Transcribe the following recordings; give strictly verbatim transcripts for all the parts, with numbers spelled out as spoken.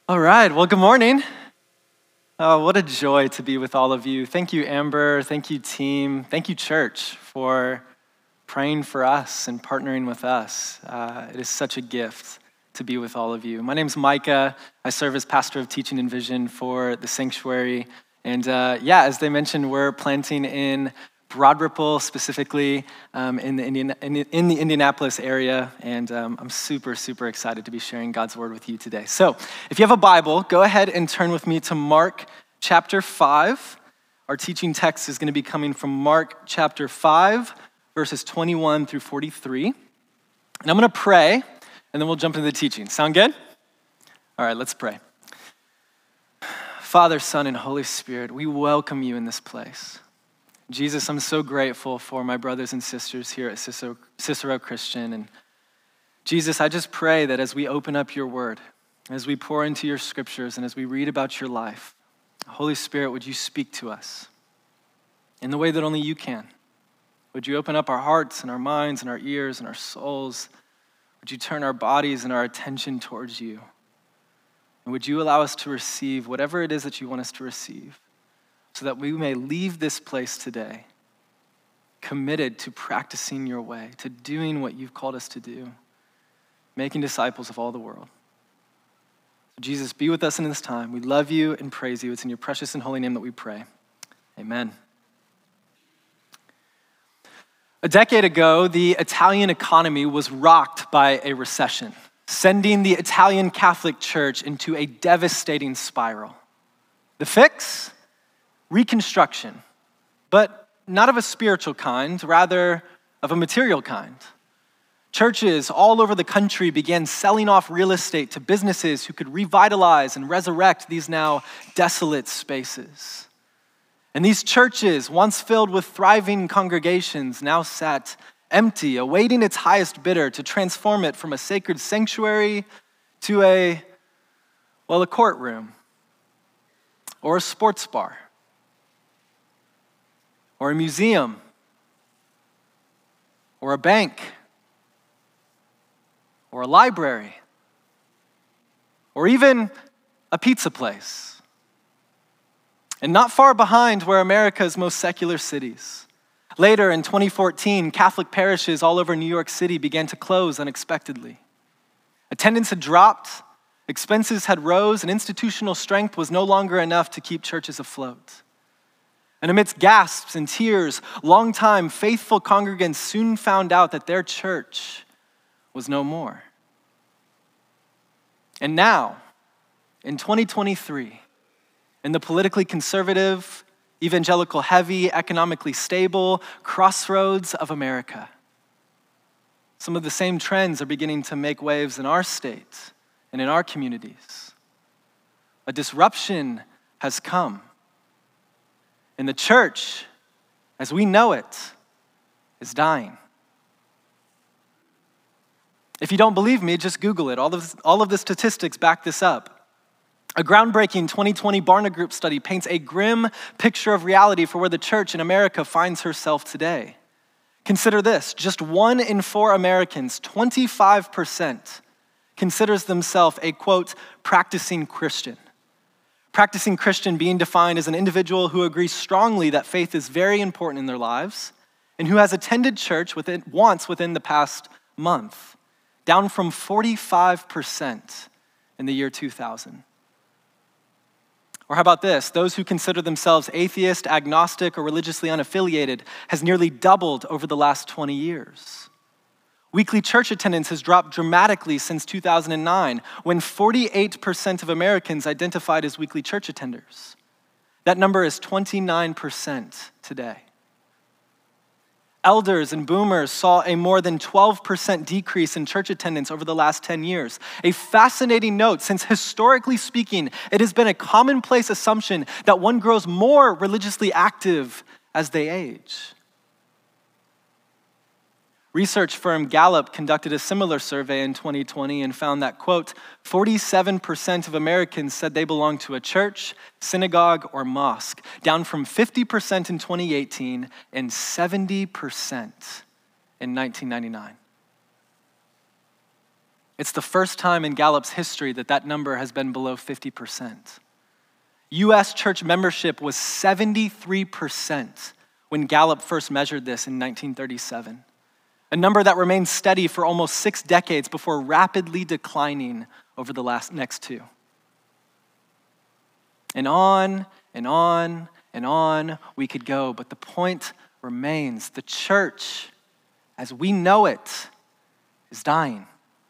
All right, well, good morning. Oh, what a joy to be with all of you. Thank you, Amber. Thank you, team. Thank you, church, for praying for us and partnering with us. Uh, it is such a gift to be with all of you. My name's Micah. I serve as pastor of teaching and vision for the sanctuary. And uh, yeah, as they mentioned, we're planting in Broad Ripple, specifically um, in, the Indian, in, the, in the Indianapolis area, and um, I'm super, super excited to be sharing God's word with you today. So if you have a Bible, go ahead and turn with me to Mark chapter five. Our teaching text is going to be coming from Mark chapter five, verses twenty-one through forty-three. And I'm going to pray, and then we'll jump into the teaching. Sound good? All right, let's pray. Father, Son, and Holy Spirit, we welcome you in this place. Jesus, I'm so grateful for my brothers and sisters here at Cicero, Cicero Christian. And Jesus, I just pray that as we open up your word, as we pour into your scriptures, and as we read about your life, Holy Spirit, would you speak to us in the way that only you can? Would you open up our hearts and our minds and our ears and our souls? Would you turn our bodies and our attention towards you? And would you allow us to receive whatever it is that you want us to receive, so that we may leave this place today committed to practicing your way, to doing what you've called us to do, making disciples of all the world. So Jesus, be with us in this time. We love you and praise you. It's in your precious and holy name that we pray. Amen. A decade ago, the Italian economy was rocked by a recession, sending the Italian Catholic Church into a devastating spiral. The fix? Reconstruction, but not of a spiritual kind, rather of a material kind. Churches all over the country began selling off real estate to businesses who could revitalize and resurrect these now desolate spaces. And these churches, once filled with thriving congregations, now sat empty, awaiting its highest bidder to transform it from a sacred sanctuary to a, well, a courtroom or a sports bar, or a museum, or a bank, or a library, or even a pizza place. And not far behind were America's most secular cities. Later in twenty fourteen, Catholic parishes all over New York City began to close unexpectedly. Attendance had dropped, expenses had rose, and institutional strength was no longer enough to keep churches afloat. And amidst gasps and tears, longtime faithful congregants soon found out that their church was no more. And now, in twenty twenty-three, in the politically conservative, evangelical heavy, economically stable crossroads of America, some of the same trends are beginning to make waves in our state and in our communities. A disruption has come. And the church, as we know it, is dying. If you don't believe me, just Google it. All of, all of the statistics back this up. A groundbreaking twenty twenty Barna Group study paints a grim picture of reality for where the church in America finds herself today. Consider this, just one in four Americans, twenty-five percent, considers themselves a, quote, practicing Christian. Practicing Christian being defined as an individual who agrees strongly that faith is very important in their lives and who has attended church within, once within the past month, down from forty-five percent in the year two thousand. Or how about this? Those who consider themselves atheist, agnostic, or religiously unaffiliated has nearly doubled over the last twenty years. Weekly church attendance has dropped dramatically since two thousand nine, when forty-eight percent of Americans identified as weekly church attenders. That number is twenty-nine percent today. Elders and boomers saw a more than twelve percent decrease in church attendance over the last ten years. A fascinating note, since historically speaking, it has been a commonplace assumption that one grows more religiously active as they age. Research firm Gallup conducted a similar survey in twenty twenty and found that, quote, forty-seven percent of Americans said they belonged to a church, synagogue, or mosque, down from fifty percent in twenty eighteen and seventy percent in nineteen ninety-nine. It's the first time in Gallup's history that that number has been below fifty percent. U S church membership was seventy-three percent when Gallup first measured this in nineteen thirty-seven, a number that remained steady for almost six decades before rapidly declining over the last next two. And on and on and on we could go, but the point remains. The church, as we know it, is dying.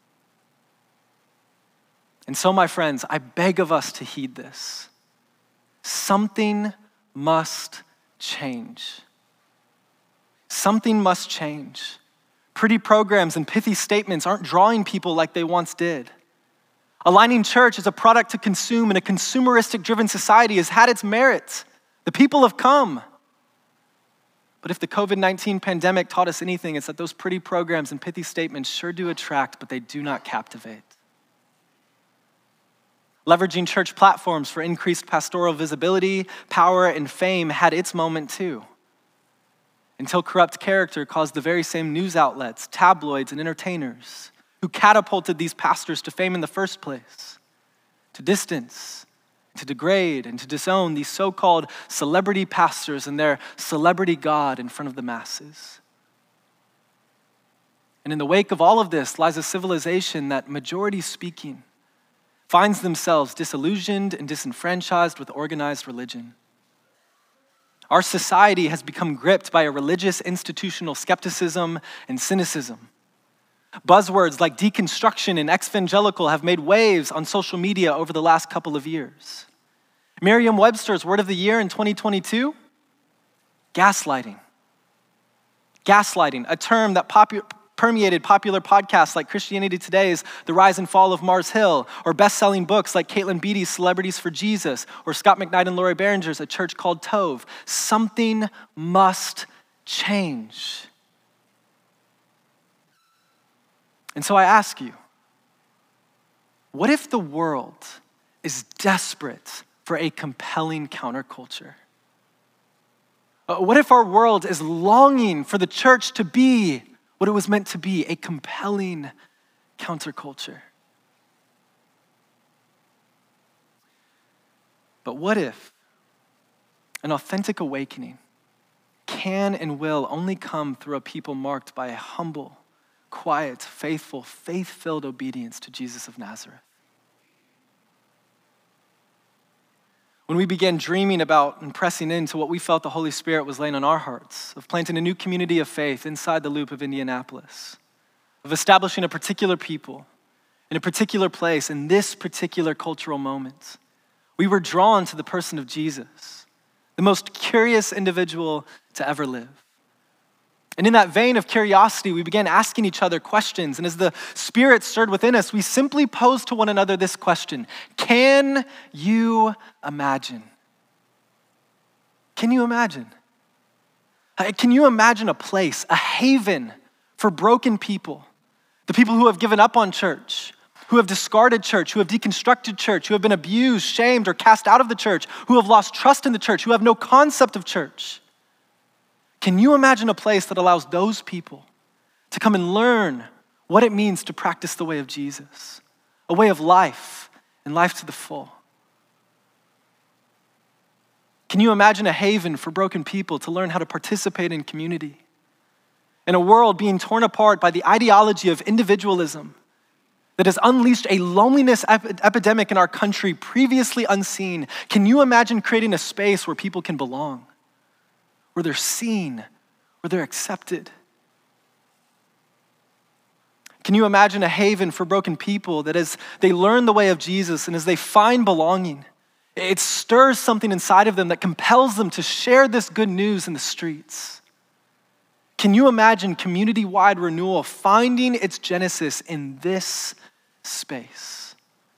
And so, my friends, I beg of us to heed this. Something must change. Something must change. Pretty programs and pithy statements aren't drawing people like they once did. Aligning church as a product to consume in a consumeristic-driven society has had its merits. The people have come. But if the covid nineteen pandemic taught us anything, it's that those pretty programs and pithy statements sure do attract, but they do not captivate. Leveraging church platforms for increased pastoral visibility, power, and fame had its moment too. Until corrupt character caused the very same news outlets, tabloids, and entertainers who catapulted these pastors to fame in the first place, to distance, to degrade, and to disown these so-called celebrity pastors and their celebrity God in front of the masses. And in the wake of all of this lies a civilization that, majority speaking, finds themselves disillusioned and disenfranchised with organized religion. Our society has become gripped by a religious institutional skepticism and cynicism. Buzzwords like deconstruction and evangelical have made waves on social media over the last couple of years. Merriam-Webster's word of the year in twenty twenty-two, gaslighting. Gaslighting, a term that popu- permeated popular podcasts like Christianity Today's The Rise and Fall of Mars Hill, or best-selling books like Caitlin Beatty's Celebrities for Jesus, or Scott McKnight and Lori Behringer's A Church Called Tove. Something must change. And so I ask you, what if the world is desperate for a compelling counterculture? What if our world is longing for the church to be what it was meant to be, a compelling counterculture? But what if an authentic awakening can and will only come through a people marked by a humble, quiet, faithful, faith-filled obedience to Jesus of Nazareth? When we began dreaming about and pressing into what we felt the Holy Spirit was laying on our hearts, of planting a new community of faith inside the loop of Indianapolis, of establishing a particular people in a particular place in this particular cultural moment, we were drawn to the person of Jesus, the most curious individual to ever live. And in that vein of curiosity, we began asking each other questions. And as the Spirit stirred within us, we simply posed to one another this question: can you imagine? Can you imagine? Can you imagine a place, a haven for broken people, the people who have given up on church, who have discarded church, who have deconstructed church, who have been abused, shamed, or cast out of the church, who have lost trust in the church, who have no concept of church? Can you imagine a place that allows those people to come and learn what it means to practice the way of Jesus, a way of life and life to the full? Can you imagine a haven for broken people to learn how to participate in community? In a world being torn apart by the ideology of individualism that has unleashed a loneliness ep- epidemic in our country previously unseen, can you imagine creating a space where people can belong, where they're seen, where they're accepted? Can you imagine a haven for broken people that as they learn the way of Jesus and as they find belonging, it stirs something inside of them that compels them to share this good news in the streets? Can you imagine community-wide renewal finding its genesis in this space?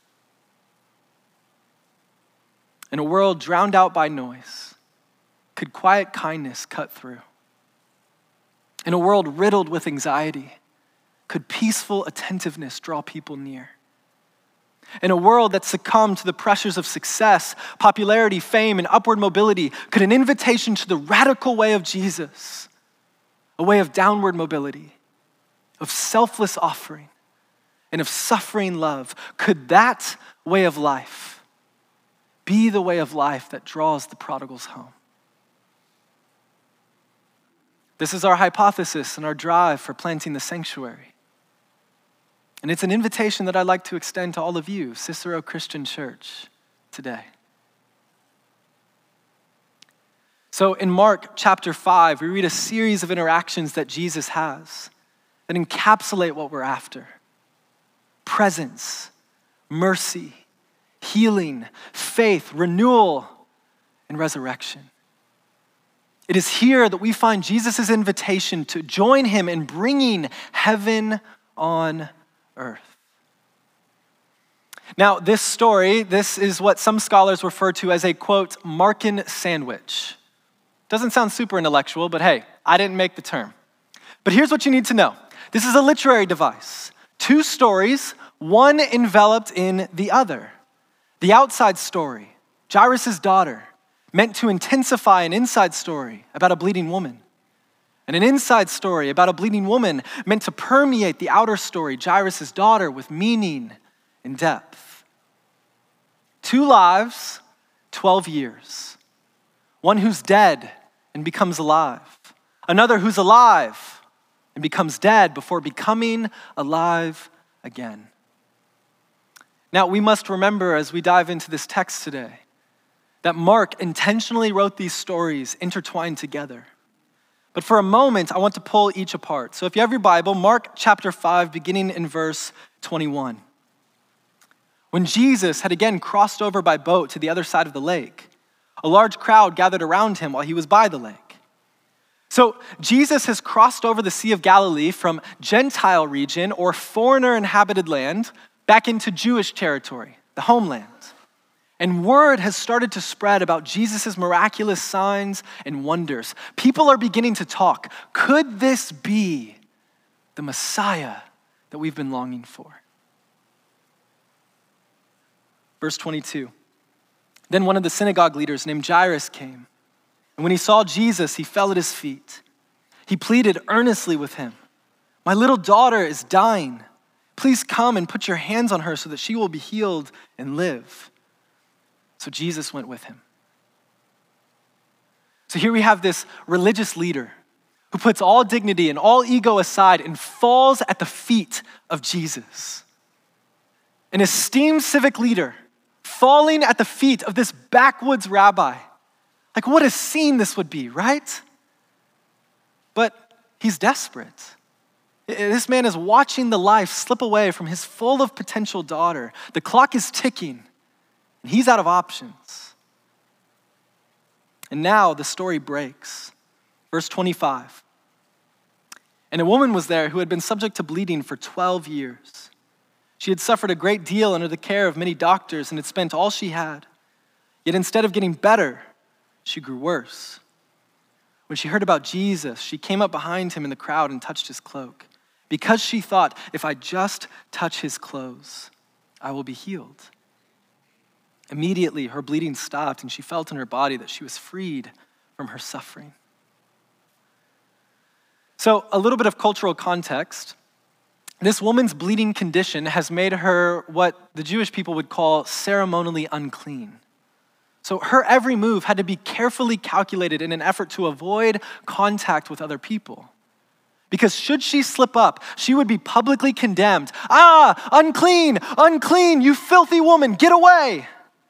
In a world drowned out by noise, could quiet kindness cut through? In a world riddled with anxiety, could peaceful attentiveness draw people near? In a world that succumbed to the pressures of success, popularity, fame, and upward mobility, could an invitation to the radical way of Jesus, a way of downward mobility, of selfless offering, and of suffering love, could that way of life be the way of life that draws the prodigals home? This is our hypothesis and our drive for planting the sanctuary. And it's an invitation that I'd like to extend to all of you, Cicero Christian Church, today. So in Mark chapter five, we read a series of interactions that Jesus has that encapsulate what we're after. Presence, mercy, healing, faith, renewal, and resurrection. It is here that we find Jesus' invitation to join him in bringing heaven on earth. Now, this story, this is what some scholars refer to as a, quote, Markan sandwich. Doesn't sound super intellectual, but hey, I didn't make the term. But here's what you need to know. This is a literary device. Two stories, one enveloped in the other. The outside story, Jairus' daughter, meant to intensify an inside story about a bleeding woman. And an inside story about a bleeding woman meant to permeate the outer story, Jairus' daughter, with meaning and depth. Two lives, twelve years. One who's dead and becomes alive. Another who's alive and becomes dead before becoming alive again. Now, we must remember as we dive into this text today that Mark intentionally wrote these stories intertwined together. But for a moment, I want to pull each apart. So if you have your Bible, Mark chapter five, beginning in verse twenty-one. When Jesus had again crossed over by boat to the other side of the lake, a large crowd gathered around him while he was by the lake. So Jesus has crossed over the Sea of Galilee from Gentile region or foreigner inhabited land back into Jewish territory, the homeland. And word has started to spread about Jesus' miraculous signs and wonders. People are beginning to talk. Could this be the Messiah that we've been longing for? Verse twenty-two. Then one of the synagogue leaders named Jairus came. And when he saw Jesus, he fell at his feet. He pleaded earnestly with him. My little daughter is dying. Please come and put your hands on her so that she will be healed and live. So Jesus went with him. So here we have this religious leader who puts all dignity and all ego aside and falls at the feet of Jesus. An esteemed civic leader falling at the feet of this backwoods rabbi. Like what a scene this would be, right? But he's desperate. This man is watching the life slip away from his full of potential daughter. The clock is ticking. And he's out of options. And now the story breaks. Verse twenty-five. And a woman was there who had been subject to bleeding for twelve years. She had suffered a great deal under the care of many doctors and had spent all she had. Yet instead of getting better, she grew worse. When she heard about Jesus, she came up behind him in the crowd and touched his cloak, because she thought, if I just touch his clothes, I will be healed. Immediately, her bleeding stopped, and she felt in her body that she was freed from her suffering. So, a little bit of cultural context. This woman's bleeding condition has made her what the Jewish people would call ceremonially unclean. So, her every move had to be carefully calculated in an effort to avoid contact with other people. Because should she slip up, she would be publicly condemned. Ah, unclean, unclean, you filthy woman, get away.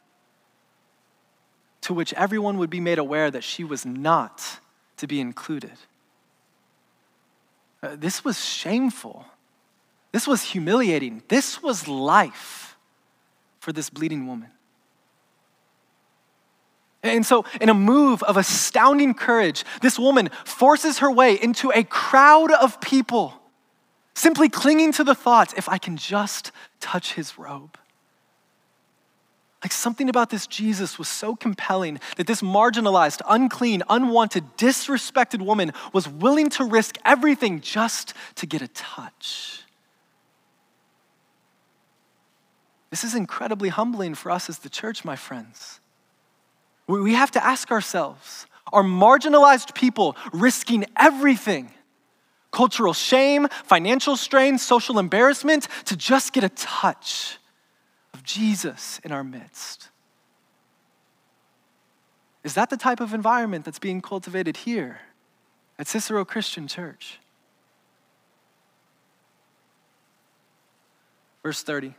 To which everyone would be made aware that she was not to be included. Uh, this was shameful. This was humiliating. This was life for this bleeding woman. And so, in a move of astounding courage, this woman forces her way into a crowd of people, simply clinging to the thought, if I can just touch his robe. Like something about this Jesus was so compelling that this marginalized, unclean, unwanted, disrespected woman was willing to risk everything just to get a touch. This is incredibly humbling for us as the church, my friends. We have to ask ourselves, are marginalized people risking everything cultural shame, financial strain, social embarrassment, to just get a touch of Jesus in our midst. Is that the type of environment that's being cultivated here at Cicero Christian Church? Verse thirty.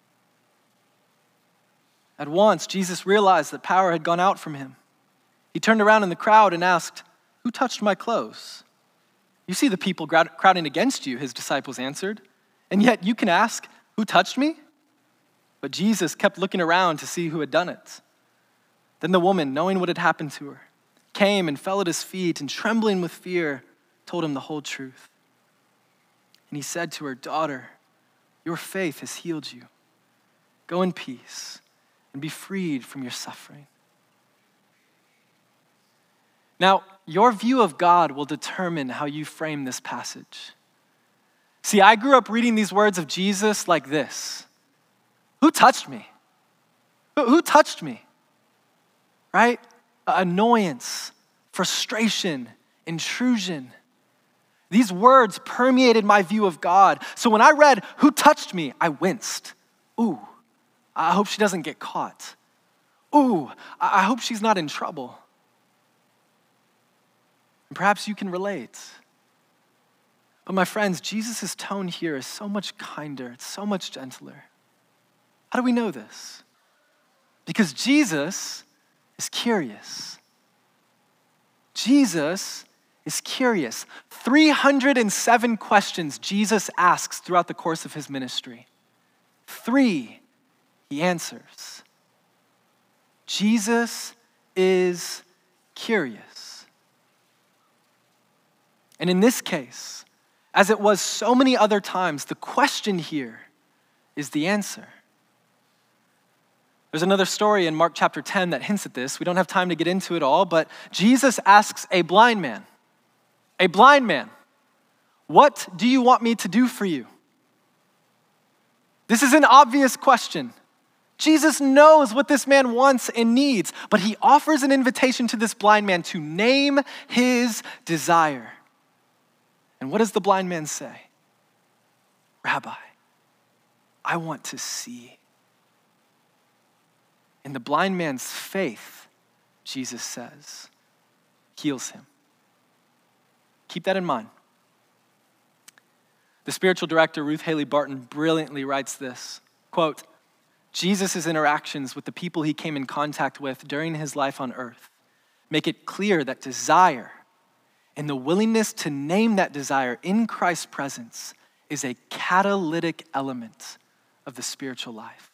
At once, Jesus realized that power had gone out from him. He turned around in the crowd and asked, "Who touched my clothes?" "You see the people crowding against you," his disciples answered. "And yet you can ask, 'Who touched me?'" But Jesus kept looking around to see who had done it. Then the woman, knowing what had happened to her, came and fell at his feet and, trembling with fear, told him the whole truth. And he said to her, "Daughter, your faith has healed you. Go in peace and be freed from your suffering." Now, your view of God will determine how you frame this passage. See, I grew up reading these words of Jesus like this: "Who touched me? Who, who touched me?" Right? Annoyance, frustration, intrusion. These words permeated my view of God. So when I read, "Who touched me?" I winced. Ooh, I hope she doesn't get caught. Ooh, I hope she's not in trouble. And perhaps you can relate. But my friends, Jesus' tone here is so much kinder. It's so much gentler. How do we know this? Because Jesus is curious. Jesus is curious. three hundred seven questions Jesus asks throughout the course of his ministry. Three, he answers. Jesus is curious. And in this case, as it was so many other times, the question here is the answer. There's another story in Mark chapter ten that hints at this. We don't have time to get into it all, but Jesus asks a blind man, a blind man, "What do you want me to do for you?" This is an obvious question. Jesus knows what this man wants and needs, but he offers an invitation to this blind man to name his desire. And what does the blind man say? "Rabbi, I want to see." And the blind man's faith, Jesus says, heals him. Keep that in mind. The spiritual director, Ruth Haley Barton, brilliantly writes this, quote, "Jesus' interactions with the people he came in contact with during his life on earth make it clear that desire and the willingness to name that desire in Christ's presence is a catalytic element of the spiritual life."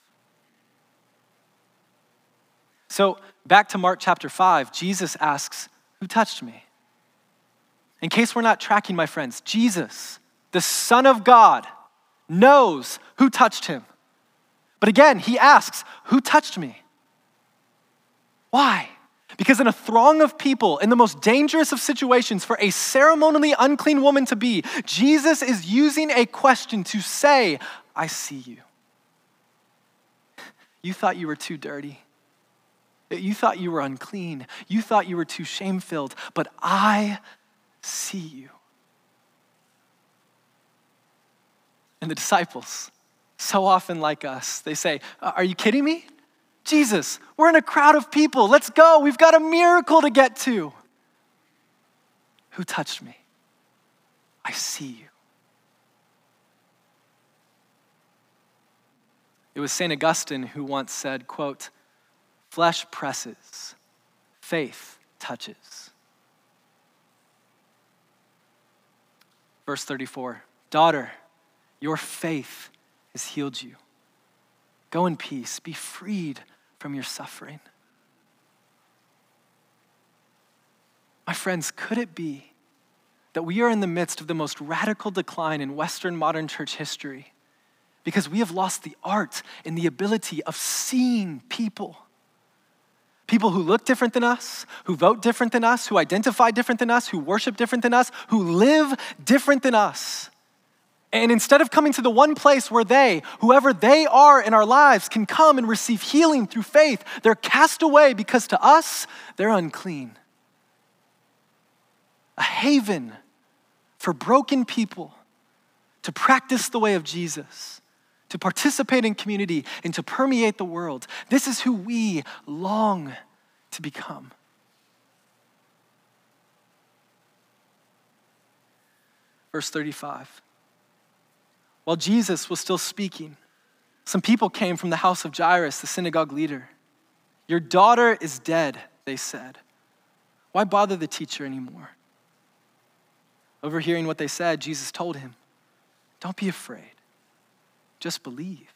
So back to Mark chapter five, Jesus asks, "Who touched me?" In case we're not tracking, my friends, Jesus, the Son of God, knows who touched him. But again, he asks, "Who touched me?" Why? Because in a throng of people, in the most dangerous of situations for a ceremonially unclean woman to be, Jesus is using a question to say, "I see you. You thought you were too dirty. You thought you were unclean. You thought you were too shame-filled, but I see you." And the disciples, so often like us, they say, "Are you kidding me? Jesus, we're in a crowd of people. Let's go. We've got a miracle to get to." "Who touched me? I see you." It was Saint Augustine who once said, quote, "Flesh presses, faith touches." Verse thirty-four, "Daughter, your faith has healed you. Go in peace, be freed from your suffering." My friends, could it be that we are in the midst of the most radical decline in Western modern church history because we have lost the art and the ability of seeing people? People who look different than us, who vote different than us, who identify different than us, who worship different than us, who live different than us. And instead of coming to the one place where they, whoever they are in our lives, can come and receive healing through faith, they're cast away because to us, they're unclean. A haven for broken people to practice the way of Jesus, to participate in community, and to permeate the world. This is who we long to become. Verse thirty-five. While Jesus was still speaking, some people came from the house of Jairus, the synagogue leader. "Your daughter is dead," they said. "Why bother the teacher anymore?" Overhearing what they said, Jesus told him, "Don't be afraid, just believe."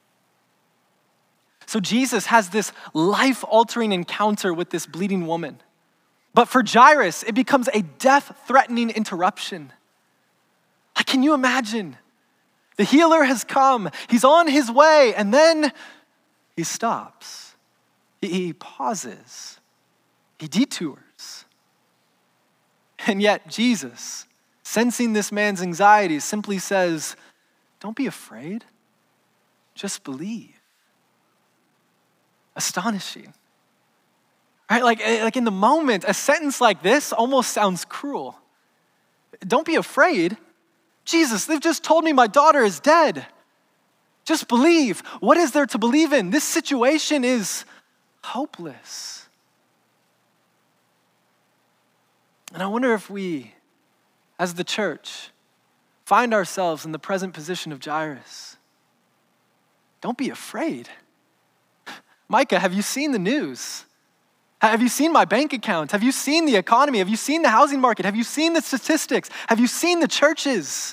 So Jesus has this life-altering encounter with this bleeding woman. But for Jairus, it becomes a death-threatening interruption. Like, can you imagine? The healer has come, he's on his way, and then he stops. He, he pauses. He detours. And yet Jesus, sensing this man's anxiety, simply says, "Don't be afraid, just believe." Astonishing. Right? Like, like in the moment, a sentence like this almost sounds cruel. Don't be afraid. Jesus, they've just told me my daughter is dead. Just believe. What is there to believe in? This situation is hopeless. And I wonder if we, as the church, find ourselves in the present position of Jairus. Don't be afraid. Micah, have you seen the news? Have you seen my bank account? Have you seen the economy? Have you seen the housing market? Have you seen the statistics? Have you seen the churches?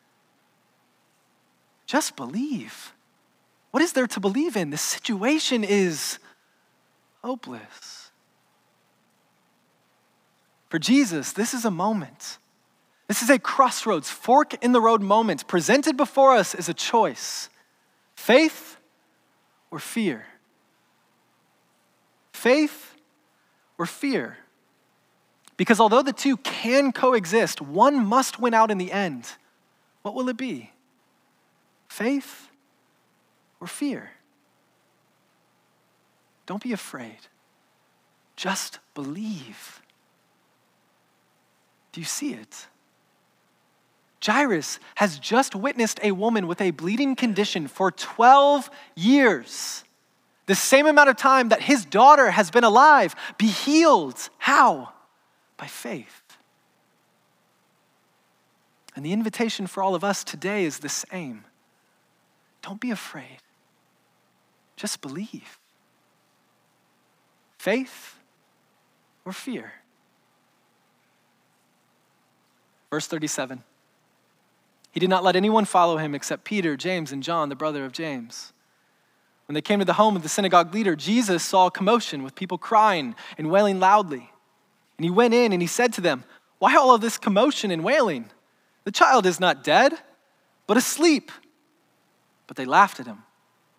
Just believe. What is there to believe in? The situation is hopeless. For Jesus, this is a moment. This is a crossroads, fork in the road moment presented before us as a choice. Faith or fear? Faith or fear? Because although the two can coexist, one must win out in the end. What will it be? Faith or fear? Don't be afraid. Just believe. Do you see it? Jairus has just witnessed a woman with a bleeding condition for twelve years. The same amount of time that his daughter has been alive, be healed. How? By faith. And the invitation for all of us today is the same. Don't be afraid. Just believe. Faith or fear? Verse thirty-seven. He did not let anyone follow him except Peter, James, and John, the brother of James. When they came to the home of the synagogue leader, Jesus saw a commotion with people crying and wailing loudly. And he went in and he said to them, "Why all of this commotion and wailing? The child is not dead, but asleep." But they laughed at him.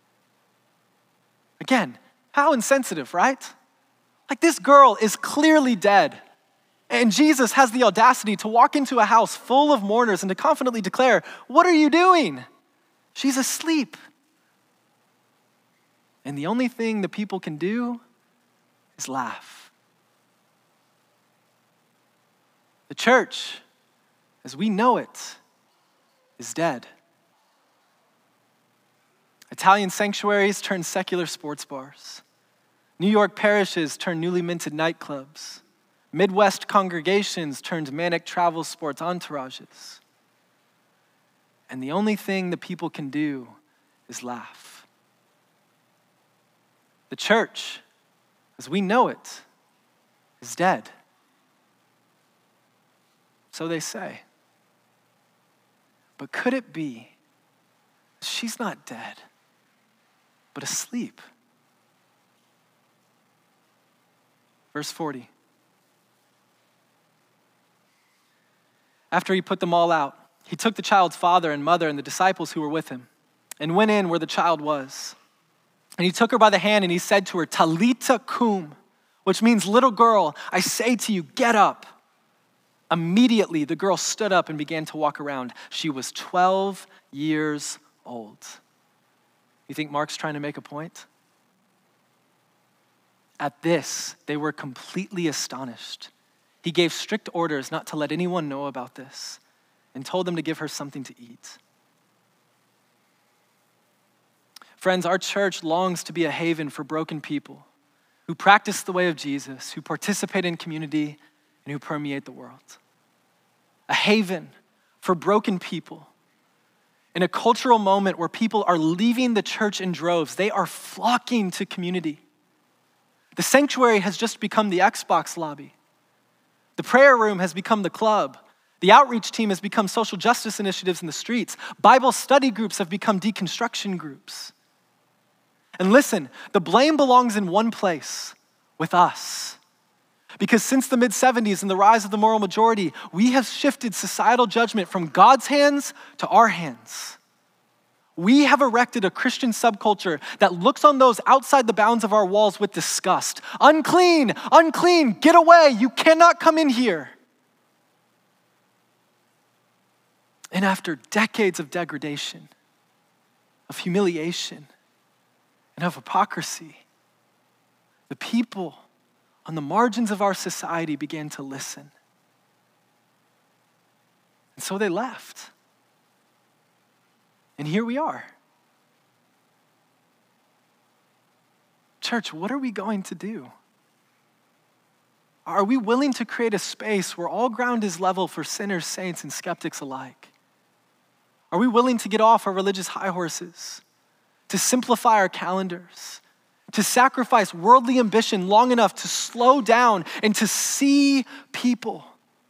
Again, how insensitive, right? Like, this girl is clearly dead. And Jesus has the audacity to walk into a house full of mourners and to confidently declare, "What are you doing? She's asleep." And the only thing the people can do is laugh. The church, as we know it, is dead. Italian sanctuaries turned secular sports bars. New York parishes turned newly minted nightclubs. Midwest congregations turned manic travel sports entourages. And the only thing the people can do is laugh. The church, as we know it, is dead. So they say. But could it be she's not dead, but asleep? Verse forty. After he put them all out, he took the child's father and mother and the disciples who were with him and went in where the child was. And he took her by the hand and he said to her, "Talitha cum," which means, "Little girl, I say to you, get up." Immediately, the girl stood up and began to walk around. She was twelve years old. You think Mark's trying to make a point? At this, they were completely astonished. He gave strict orders not to let anyone know about this. and told them to give her something to eat. Friends, our church longs to be a haven for broken people who practice the way of Jesus, who participate in community, and who permeate the world. A haven for broken people. In a cultural moment where people are leaving the church in droves, they are flocking to community. The sanctuary has just become the Xbox lobby. The prayer room has become the club. The outreach team has become social justice initiatives in the streets. Bible study groups have become deconstruction groups. And listen, the blame belongs in one place, with us. Because since the mid seventies and the rise of the moral majority, we have shifted societal judgment from God's hands to our hands. We have erected a Christian subculture that looks on those outside the bounds of our walls with disgust. Unclean, unclean, get away, you cannot come in here. And after decades of degradation, of humiliation, and of hypocrisy, the people on the margins of our society began to listen. And so they left. And here we are. Church, what are we going to do? Are we willing to create a space where all ground is level for sinners, saints, and skeptics alike? Are we willing to get off our religious high horses, to simplify our calendars, to sacrifice worldly ambition long enough to slow down and to see people?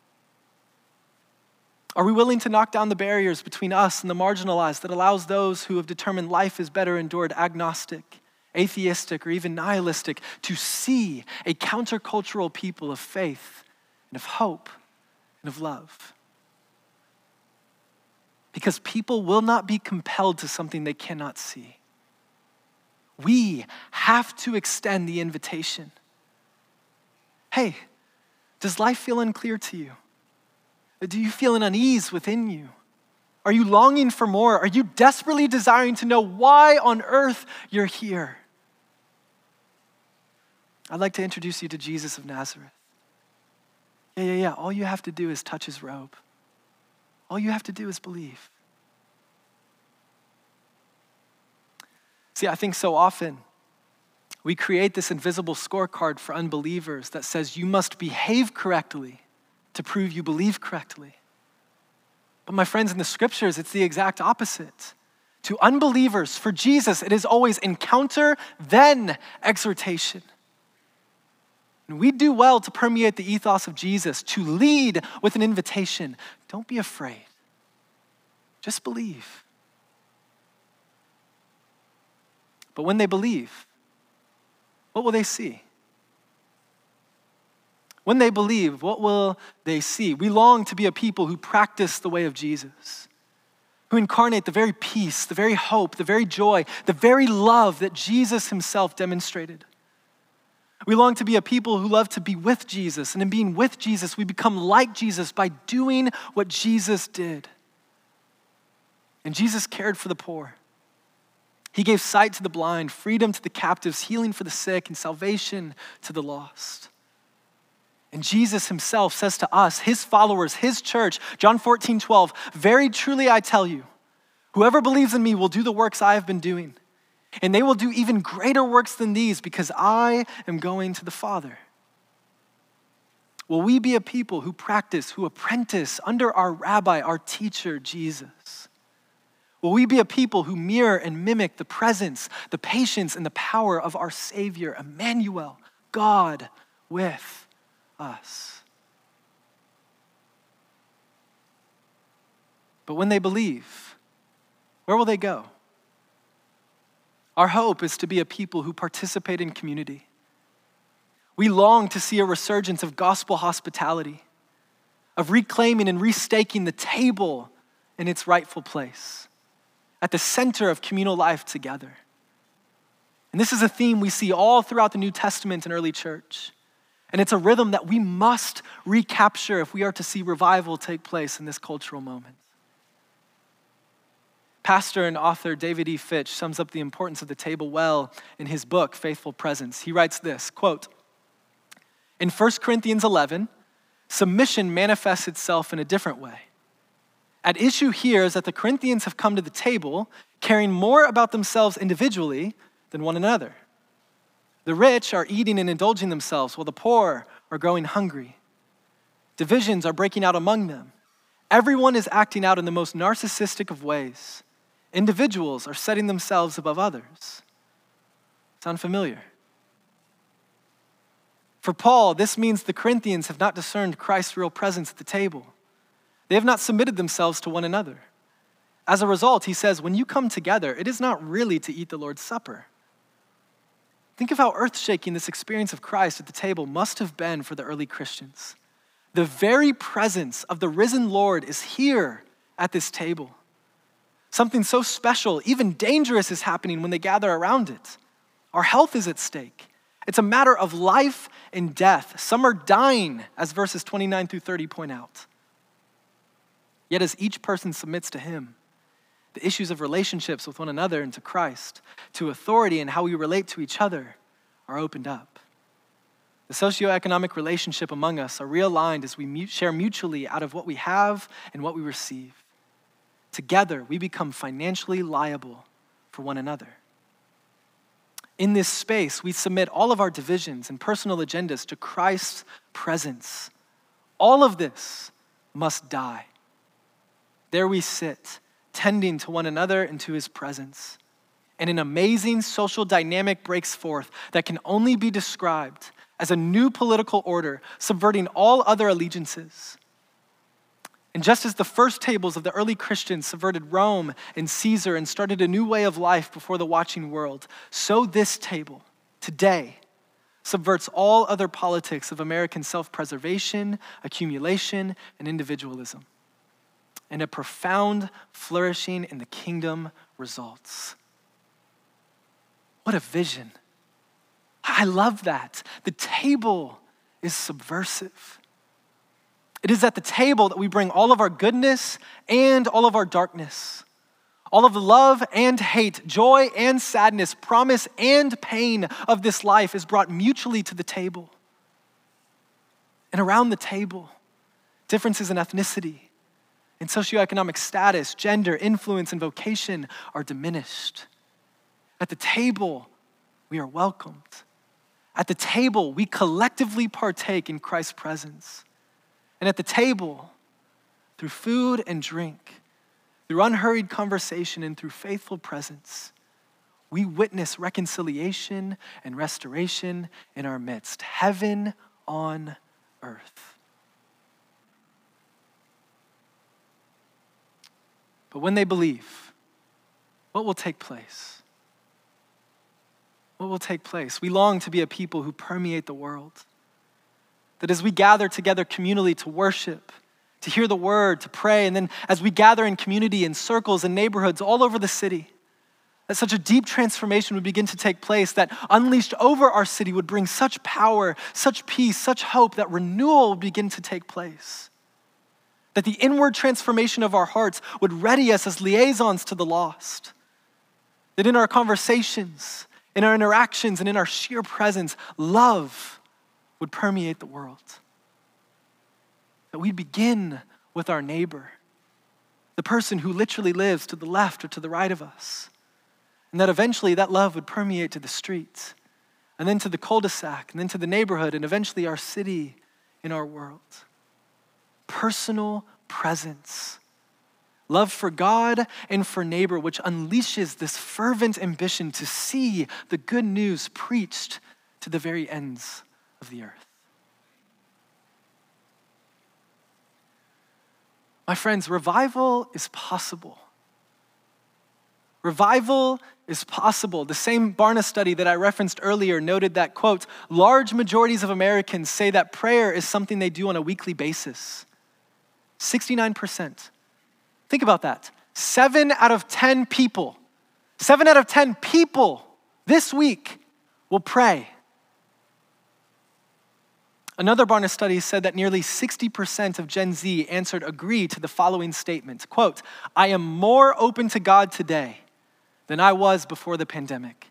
Are we willing to knock down the barriers between us and the marginalized that allows those who have determined life is better endured agnostic, atheistic, or even nihilistic to see a countercultural people of faith and of hope and of love? Because people will not be compelled to something they cannot see. We have to extend the invitation. Hey, does life feel unclear to you? Do you feel an unease within you? Are you longing for more? Are you desperately desiring to know why on earth you're here? I'd like to introduce you to Jesus of Nazareth. Yeah, yeah, yeah. All you have to do is touch his robe. All you have to do is believe. See, I think so often we create this invisible scorecard for unbelievers that says you must behave correctly to prove you believe correctly. But my friends, in the scriptures, it's the exact opposite. To unbelievers, for Jesus, it is always encounter, then exhortation. And we do well to permeate the ethos of Jesus, to lead with an invitation. Don't be afraid. Just believe. But when they believe, what will they see? When they believe, what will they see? We long to be a people who practice the way of Jesus, who incarnate the very peace, the very hope, the very joy, the very love that Jesus himself demonstrated. We long to be a people who love to be with Jesus, and in being with Jesus, we become like Jesus by doing what Jesus did. And Jesus cared for the poor. He gave sight to the blind, freedom to the captives, healing for the sick, and salvation to the lost. And Jesus himself says to us, his followers, his church, John fourteen twelve, very truly I tell you, whoever believes in me will do the works I have been doing. And they will do even greater works than these because I am going to the Father. Will we be a people who practice, who apprentice under our rabbi, our teacher, Jesus? Will we be a people who mirror and mimic the presence, the patience, and the power of our Savior, Emmanuel, God with us? But when they believe, where will they go? Our hope is to be a people who participate in community. We long to see a resurgence of gospel hospitality, of reclaiming and restaking the table in its rightful place, at the center of communal life together. And this is a theme we see all throughout the New Testament and early church. And it's a rhythm that we must recapture if we are to see revival take place in this cultural moment. Pastor and author David E. Fitch sums up the importance of the table well in his book, Faithful Presence. He writes this, quote, in First Corinthians eleven, submission manifests itself in a different way. At issue here is that the Corinthians have come to the table caring more about themselves individually than one another. The rich are eating and indulging themselves while the poor are growing hungry. Divisions are breaking out among them. Everyone is acting out in the most narcissistic of ways. Individuals are setting themselves above others. Sound familiar? For Paul, this means the Corinthians have not discerned Christ's real presence at the table. They have not submitted themselves to one another. As a result, he says, when you come together, it is not really to eat the Lord's Supper. Think of how earth-shaking this experience of Christ at the table must have been for the early Christians. The very presence of the risen Lord is here at this table. Something so special, even dangerous, is happening when they gather around it. Our health is at stake. It's a matter of life and death. Some are dying, as verses twenty-nine through thirty point out. Yet as each person submits to him, the issues of relationships with one another and to Christ, to authority and how we relate to each other are opened up. The socioeconomic relationship among us are realigned as we share mutually out of what we have and what we receive. Together, we become financially liable for one another. In this space, we submit all of our divisions and personal agendas to Christ's presence. All of this must die. There we sit, tending to one another and to his presence. And an amazing social dynamic breaks forth that can only be described as a new political order, subverting all other allegiances. And just as the first tables of the early Christians subverted Rome and Caesar and started a new way of life before the watching world, so this table today subverts all other politics of American self-preservation, accumulation, and individualism. And a profound flourishing in the kingdom results. What a vision. I love that. The table is subversive. It is at the table that we bring all of our goodness and all of our darkness, all of the love and hate, joy and sadness, promise and pain of this life is brought mutually to the table. And around the table, differences in ethnicity, in socioeconomic status, gender, influence, and vocation are diminished. At the table, we are welcomed. At the table, we collectively partake in Christ's presence. And at the table, through food and drink, through unhurried conversation and through faithful presence, we witness reconciliation and restoration in our midst. Heaven on earth. But when they believe, what will take place? What will take place? We long to be a people who permeate the world. That as we gather together communally to worship, to hear the word, to pray, and then as we gather in community, in circles, and neighborhoods all over the city, that such a deep transformation would begin to take place that unleashed over our city would bring such power, such peace, such hope that renewal would begin to take place. That the inward transformation of our hearts would ready us as liaisons to the lost. That in our conversations, in our interactions, and in our sheer presence, love would permeate the world. That we'd begin with our neighbor, the person who literally lives to the left or to the right of us. And that eventually that love would permeate to the streets, and then to the cul-de-sac, and then to the neighborhood, and eventually our city and our world. Personal presence. Love for God and for neighbor, which unleashes this fervent ambition to see the good news preached to the very ends of the earth. My friends, revival is possible. Revival is possible. The same Barna study that I referenced earlier noted that, quote, large majorities of Americans say that prayer is something they do on a weekly basis. sixty-nine percent. Think about that. Seven out of ten people, seven out of ten people this week will pray. Another Barna study said that nearly sixty percent of Gen Z answered agree to the following statement, quote, I am more open to God today than I was before the pandemic.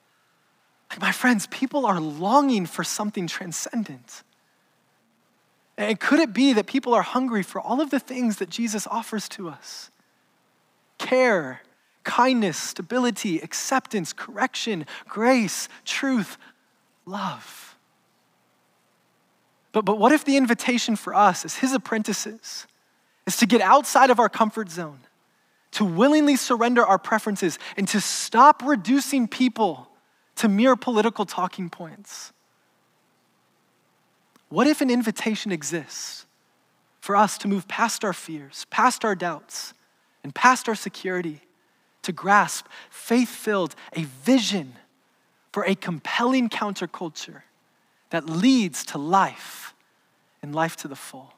Like my friends, people are longing for something transcendent. And could it be that people are hungry for all of the things that Jesus offers to us? Care, kindness, stability, acceptance, correction, grace, truth, love. But, but what if the invitation for us as his apprentices is to get outside of our comfort zone, to willingly surrender our preferences, and to stop reducing people to mere political talking points? What if an invitation exists for us to move past our fears, past our doubts, and past our security, to grasp, faith-filled, a vision for a compelling counterculture that leads to life and life to the full?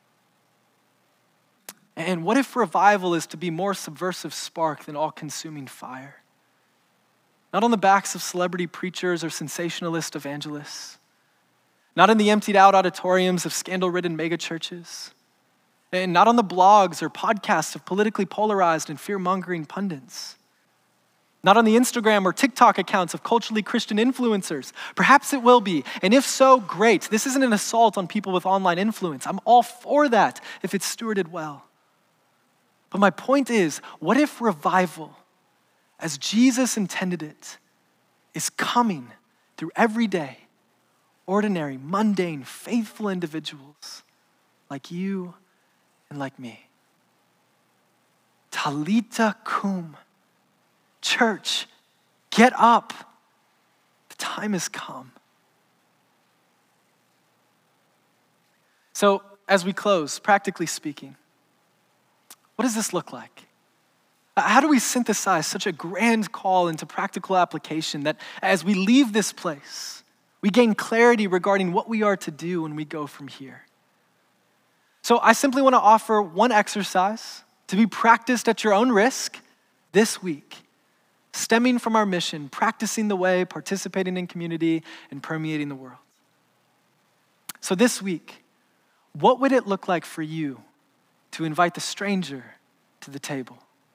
And what if revival is to be more subversive spark than all-consuming fire? Not on the backs of celebrity preachers or sensationalist evangelists, not in the emptied out auditoriums of scandal-ridden megachurches, and not on the blogs or podcasts of politically polarized and fear-mongering pundits, not on the Instagram or TikTok accounts of culturally Christian influencers. Perhaps it will be, and if so, great. This isn't an assault on people with online influence. I'm all for that if it's stewarded well. But my point is, what if revival, as Jesus intended it, is coming through everyday, ordinary, mundane, faithful individuals like you and like me? Talita cum. Church, get up. The time has come. So, as we close, practically speaking, what does this look like? How do we synthesize such a grand call into practical application that as we leave this place, we gain clarity regarding what we are to do when we go from here? So I simply want to offer one exercise to be practiced at your own risk this week, stemming from our mission, practicing the way, participating in community, and permeating the world. So this week, what would it look like for you to invite the stranger to the table?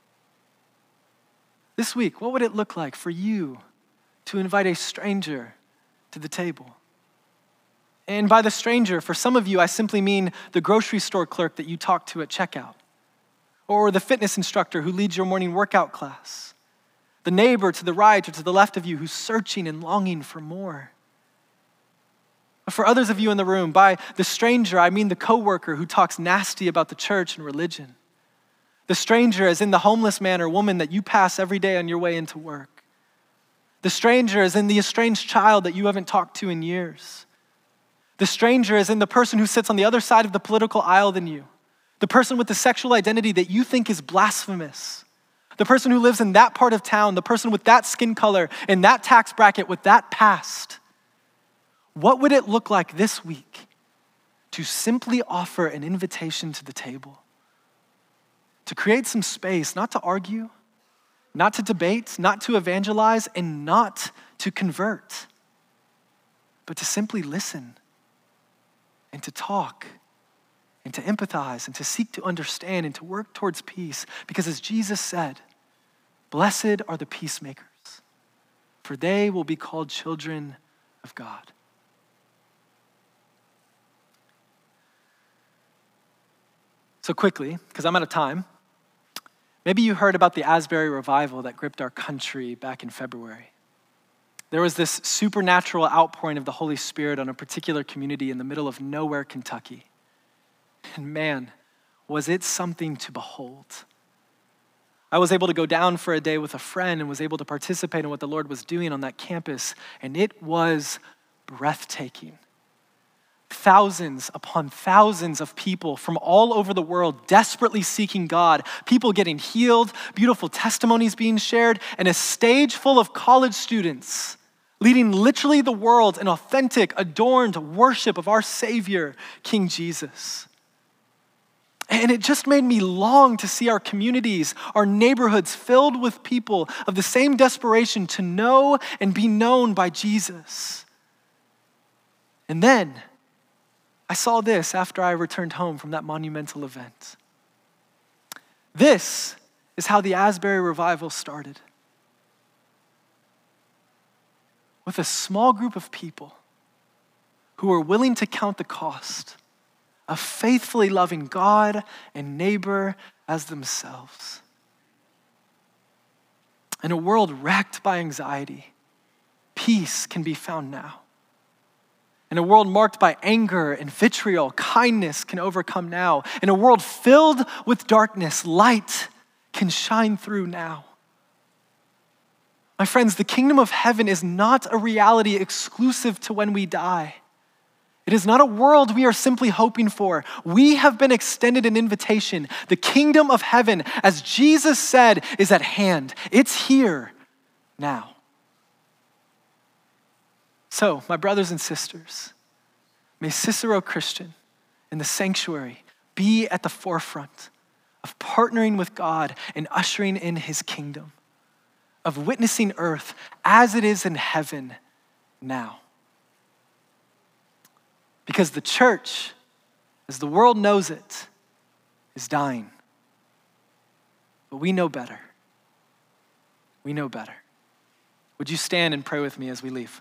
This week, what would it look like for you to invite a stranger to the table? And by the stranger, for some of you, I simply mean the grocery store clerk that you talk to at checkout, or the fitness instructor who leads your morning workout class, the neighbor to the right or to the left of you who's searching and longing for more. For others of you in the room, by the stranger, I mean the coworker who talks nasty about the church and religion. The stranger as in the homeless man or woman that you pass every day on your way into work. The stranger as in the estranged child that you haven't talked to in years. The stranger as in the person who sits on the other side of the political aisle than you. The person with the sexual identity that you think is blasphemous. The person who lives in that part of town, the person with that skin color, in that tax bracket, with that past. What would it look like this week to simply offer an invitation to the table? To create some space, not to argue, not to debate, not to evangelize, and not to convert, but to simply listen and to talk and to empathize and to seek to understand and to work towards peace. Because as Jesus said, blessed are the peacemakers, for they will be called children of God. So quickly, because I'm out of time, maybe you heard about the Asbury revival that gripped our country back in February. There was this supernatural outpouring of the Holy Spirit on a particular community in the middle of nowhere, Kentucky. And man, was it something to behold. I was able to go down for a day with a friend and was able to participate in what the Lord was doing on that campus, and it was breathtaking. Thousands upon thousands of people from all over the world desperately seeking God, people getting healed, beautiful testimonies being shared, and a stage full of college students leading literally the world in authentic, adorned worship of our Savior, King Jesus. And it just made me long to see our communities, our neighborhoods filled with people of the same desperation to know and be known by Jesus. And then I saw this after I returned home from that monumental event. This is how the Asbury revival started. With a small group of people who were willing to count the cost of faithfully loving God and neighbor as themselves. In a world wrecked by anxiety, peace can be found now. In a world marked by anger and vitriol, kindness can overcome now. In a world filled with darkness, light can shine through now. My friends, the kingdom of heaven is not a reality exclusive to when we die. It is not a world we are simply hoping for. We have been extended an invitation. The kingdom of heaven, as Jesus said, is at hand. It's here now. So, my brothers and sisters, may Cicero Christian in the sanctuary be at the forefront of partnering with God and ushering in his kingdom, of witnessing earth as it is in heaven now. Because the church, as the world knows it, is dying. But we know better. We know better. Would you stand and pray with me as we leave?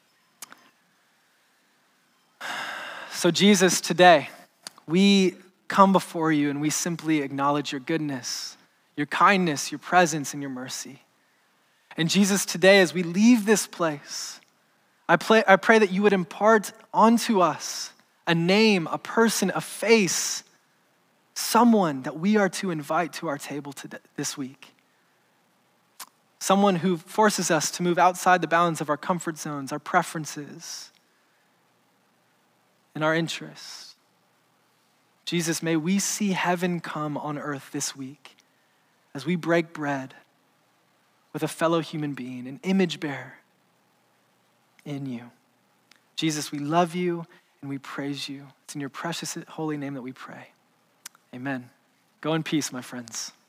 So Jesus, today, we come before you and we simply acknowledge your goodness, your kindness, your presence, and your mercy. And Jesus, today, as we leave this place, I, play, I pray that you would impart onto us a name, a person, a face, someone that we are to invite to our table today, this week. Someone who forces us to move outside the bounds of our comfort zones, our preferences, and our interests. Jesus, may we see heaven come on earth this week as we break bread with a fellow human being, an image bearer in you. Jesus, we love you and we praise you. It's in your precious holy name that we pray. Amen. Go in peace, my friends.